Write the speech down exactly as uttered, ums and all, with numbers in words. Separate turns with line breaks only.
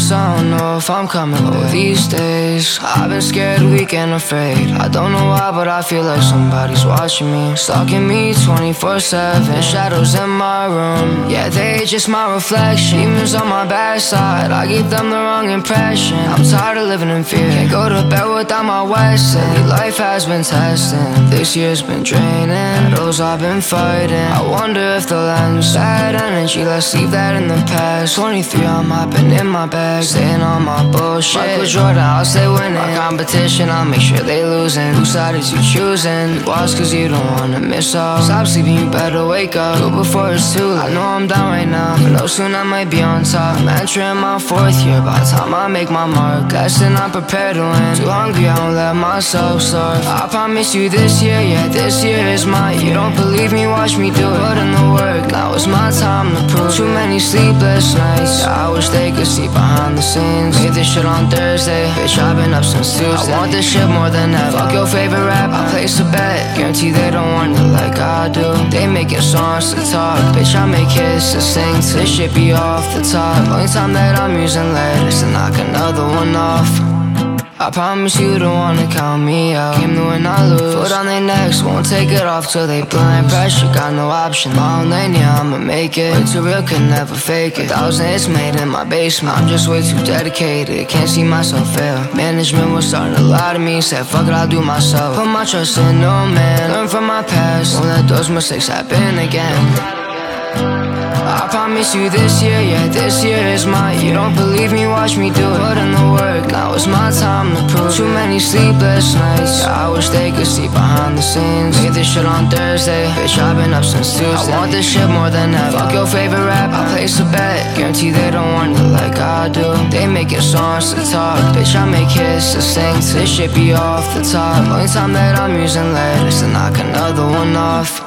promise I don't know if I'm coming back. These days, I've been scared, weak and afraid. I don't know why, but I feel like somebody's watching me, stalking me twenty-four seven. Shadows in my room, yeah, they just my reflection. Demons on my bad side, I give them the wrong impression. I'm tired of living in fear, can't go to bed without my Wesson. Life has been testing, this year's been draining. Battles I've been fighting, I wonder if they'll end. Sad energy, let's leave that in the past. Twenty-three, I'm hopping in my bag, staying on my bullshit. Michael Jordan, I'll stay winning. My competition, I'll make sure they losing. Whose side is you choosing? Watch cause you don't wanna miss out. Stop sleeping, you better wake up, do it before it's too late. I know I'm down right now, but no, soon I might be on top. I'm entering my fourth year, by the time I make my mark. Lesson I'm prepared to win, too hungry, I won't let myself starve. I promise you this year, yeah, this year is my year. You don't believe me, watch me do it. Put in the work, now it's my time to prove. Too many sleepless nights, I wish they could see behind the scenes. Made this shit on Thursday, bitch, I've been up since Tuesday. I want this shit more than ever. Fuck your favorite rap, I place a bet. Guarantee they don't want it like I do. They making songs to talk, bitch, I make hits to sing to. This shit be off the top. Only time that I'm using letters to knock another one off. I promise you don't wanna count me out. Game to win, I lose. Foot on their necks, won't take it off till they blind. Pressure, got no option. My own lane, yeah, I'ma make it. Way too real, could never fake it. A thousand hits made in my basement. I'm just way too dedicated, can't see myself fail. Management was starting to lie to me, said fuck it, I'll do myself. Put my trust in no man, learn from my past. Won't let those mistakes happen again. I promise you this year, yeah, this year is my year. You don't believe me, watch me do it. Put in the work, now it's my time to prove. Too many sleepless nights, yeah, I wish they could see behind the scenes. Made this shit on Thursday, bitch, I've been up since Tuesday. I want this shit more than ever. Fuck your favorite rap, I place a bet. Guarantee they don't want it like I do. They making songs to talk, bitch, I make hits to sing to. This shit be off the top. Only time that I'm using letters to knock another one off.